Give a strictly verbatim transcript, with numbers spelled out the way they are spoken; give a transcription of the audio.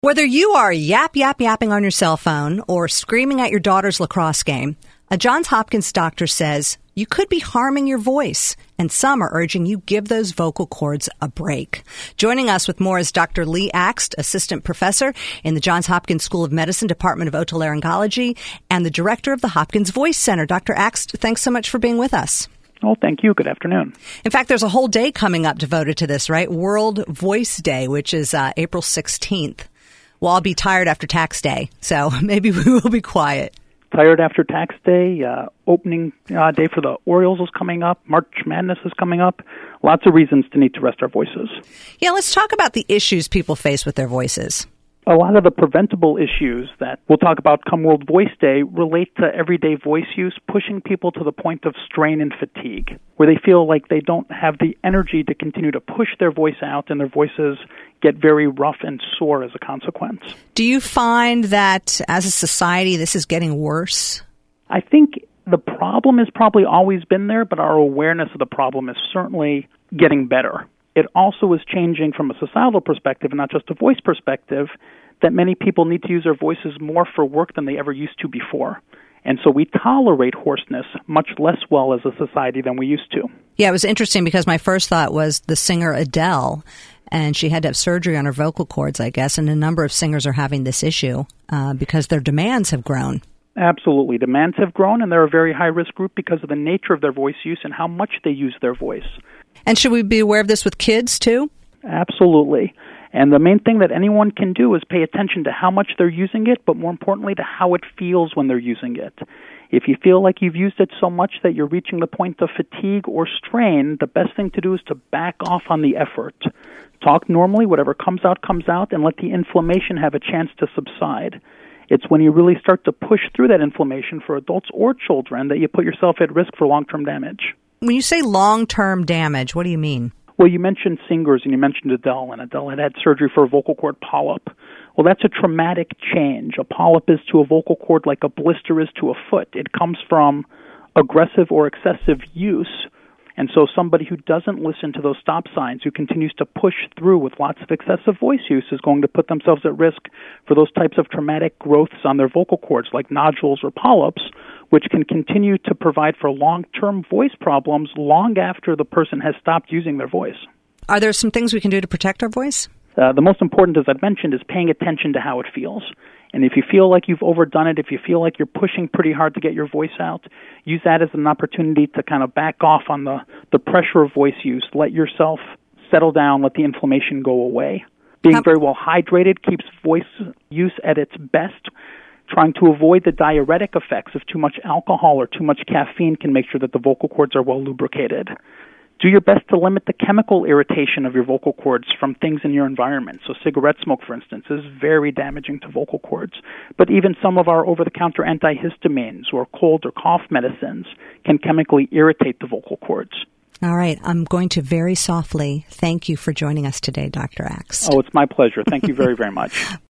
Whether you are yap, yap, yapping on your cell phone or screaming at your daughter's lacrosse game, a Johns Hopkins doctor says you could be harming your voice, and some are urging you give those vocal cords a break. Joining us with more is Doctor Lee Axt, assistant professor in the Johns Hopkins School of Medicine, Department of Otolaryngology, and the director of the Hopkins Voice Center. Doctor Axt, thanks so much for being with us. Oh, thank you. Good afternoon. In fact, there's a whole day coming up devoted to this, right? World Voice Day, which is uh, April sixteenth. Well, I'll be tired after tax day, so maybe we will be quiet. Tired after tax day, uh, opening uh, day for the Orioles is coming up, March Madness is coming up. Lots of reasons to need to rest our voices. Yeah, let's talk about the issues people face with their voices. A lot of the preventable issues that we'll talk about come World Voice Day relate to everyday voice use, pushing people to the point of strain and fatigue, where they feel like they don't have the energy to continue to push their voice out, and their voices get very rough and sore as a consequence. Do you find that as a society this is getting worse? I think the problem has probably always been there, but our awareness of the problem is certainly getting better. It also is changing from a societal perspective and not just a voice perspective, that many people need to use their voices more for work than they ever used to before. And so we tolerate hoarseness much less well as a society than we used to. Yeah, it was interesting because my first thought was the singer Adele, and she had to have surgery on her vocal cords, I guess, and a number of singers are having this issue uh, because their demands have grown. Absolutely. Demands have grown, and they're a very high-risk group because of the nature of their voice use and how much they use their voice. And should we be aware of this with kids, too? Absolutely. And the main thing that anyone can do is pay attention to how much they're using it, but more importantly, to how it feels when they're using it. If you feel like you've used it so much that you're reaching the point of fatigue or strain, the best thing to do is to back off on the effort. Talk normally, whatever comes out, comes out, and let the inflammation have a chance to subside. It's when you really start to push through that inflammation for adults or children that you put yourself at risk for long-term damage. When you say long-term damage, what do you mean? Well, you mentioned singers and you mentioned Adele, and Adele had had surgery for a vocal cord polyp. Well, that's a traumatic change. A polyp is to a vocal cord like a blister is to a foot. It comes from aggressive or excessive use. And so somebody who doesn't listen to those stop signs, who continues to push through with lots of excessive voice use, is going to put themselves at risk for those types of traumatic growths on their vocal cords, like nodules or polyps, which can continue to provide for long-term voice problems long after the person has stopped using their voice. Are there some things we can do to protect our voice? Uh, the most important, as I've mentioned, is paying attention to how it feels. And if you feel like you've overdone it, if you feel like you're pushing pretty hard to get your voice out, use that as an opportunity to kind of back off on the, the pressure of voice use. Let yourself settle down, let the inflammation go away. Being how- very well hydrated keeps voice use at its best. Trying to avoid the diuretic effects of too much alcohol or too much caffeine can make sure that the vocal cords are well lubricated. Do your best to limit the chemical irritation of your vocal cords from things in your environment. So cigarette smoke, for instance, is very damaging to vocal cords. But even some of our over-the-counter antihistamines or cold or cough medicines can chemically irritate the vocal cords. All right. I'm going to very softly thank you for joining us today, Doctor Axt. Oh, it's my pleasure. Thank you very, very much.